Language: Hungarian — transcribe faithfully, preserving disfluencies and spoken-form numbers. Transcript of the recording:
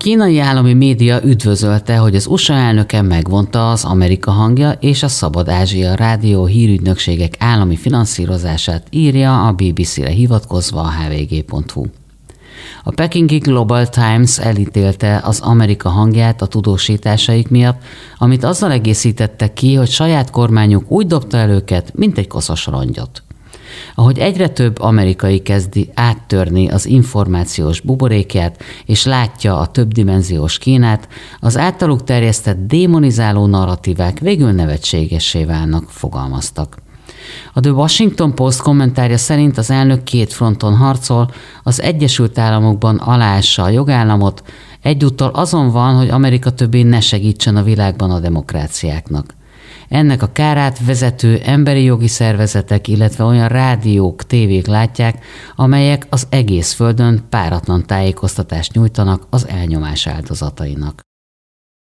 kínai állami média üdvözölte, hogy az u es á elnöke megvonta az Amerika Hangja és a Szabad Ázsia rádió hírügynökségek állami finanszírozását, írja a bé bé cére hivatkozva a há vé gé pont hú. A Pekingi Global Times elítélte az Amerika Hangját a tudósításaik miatt, amit azzal egészítette ki, hogy saját kormányuk úgy dobta el őket, mint egy koszos rongyot. Ahogy egyre több amerikai kezdi áttörni az információs buborékját, és látja a többdimenziós Kínát, az általuk terjesztett démonizáló narratívák végül nevetségessé válnak, fogalmaztak. A The Washington Post kommentárja szerint az elnök két fronton harcol, az Egyesült Államokban aláássa a jogállamot, egyúttal azon van, hogy Amerika többé ne segítsen a világban a demokráciáknak. Ennek a kárát vezető emberi jogi szervezetek, illetve olyan rádiók, tévék látják, amelyek az egész földön páratlan tájékoztatást nyújtanak az elnyomás áldozatainak.